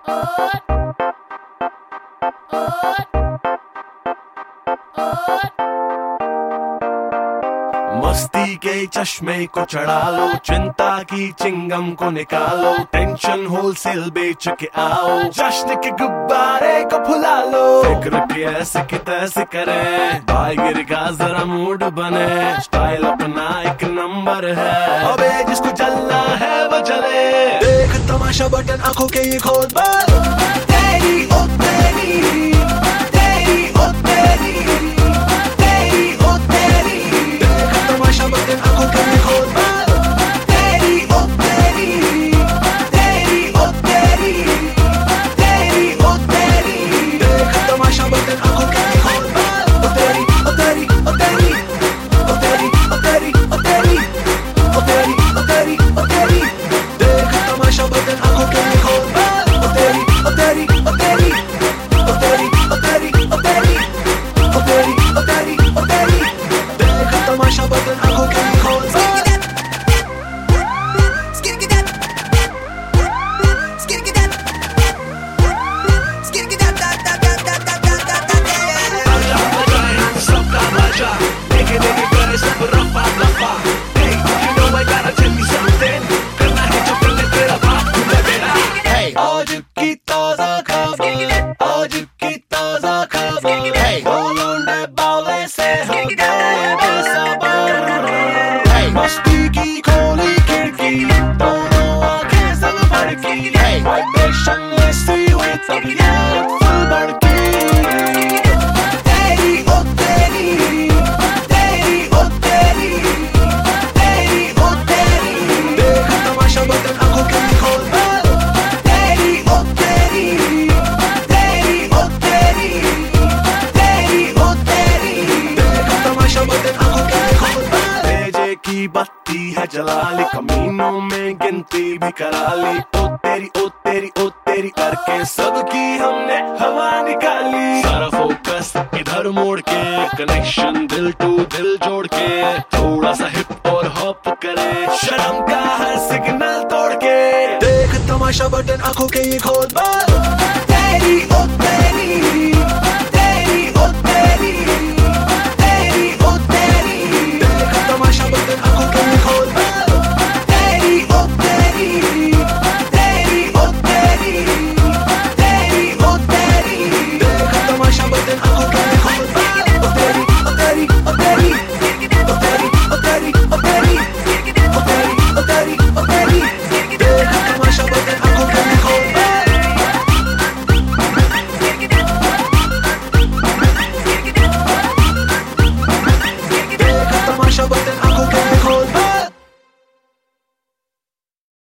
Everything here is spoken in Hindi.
मस्ती के चश्मे को चढ़ा लो, चिंता की चिंगम को निकालो, टेंशन होलसेल बेच के आओ, जश्न के गुब्बारे को फुला लो। फिक्र की ऐसे की तैसे करें, भाईगिरी का जरा मूड बने, स्टाइल अपना एक नंबर है, अबे जिसको चलना है वो चले। देख तमाशा बटन आंखों के ये खोल तेरी ओ तेरी, तेरी ओ तेरी, तेरी ओ तेरी। देख तमाशा बटन आंखों के ये खोल तेरी ओ तेरी, तेरी ओ तेरी, तेरी ओ तेरी। देख तमाशा बटन आंखों के ये खोल ओ तेरी ओ तेरी ओ तेरी ओ तेरी ओ तेरी ओ तेरी ओ तेरी ओ तेरी ओ तेरी। देख तमाशा बटन आंखों के ये खोल ओ तेरी ओ तेरी ओ तेरी ओ तेरी ओ तेरी ओ तेरी ओ तेरी ओ तेरी ओ तेरी। देख तमाशा बटन आंखों के ये खोल। आज की ताजा खबर, आज की ताजा खबर, बोलोंडे बावले से हो गए बेसबर। मस्ती की खोली खिड़की, दोनों आंखें सब भड़की, वाइब्रेशन ऐसी हुई तबीयत फुल भड़की। तेरी ओ तेरी, तेरी ओ तेरी, तेरी ओ तेरी। देख तमाशा बटन आंखों के खोल तेरी ओ तेरी, तेरी ओ तेरी, तेरी ओ तेरी। देख तमाशा बटन आंखों के खोल। भेजे की बत्ती है जला ली, कमीनों में गिनती भी करा ली, ओ तेरी ओ तेरी ओ तेरी करके सबकी हमने हवा निकाली। सारा फोकस इधर मोड़ के, कनेक्शन दिल टू दिल जोड़ के, थोड़ा सा हिप और हॉप करे, शर्म का हर सिग्नल तोड़ के। देख तमाशा बटन आंखों के ये खोल।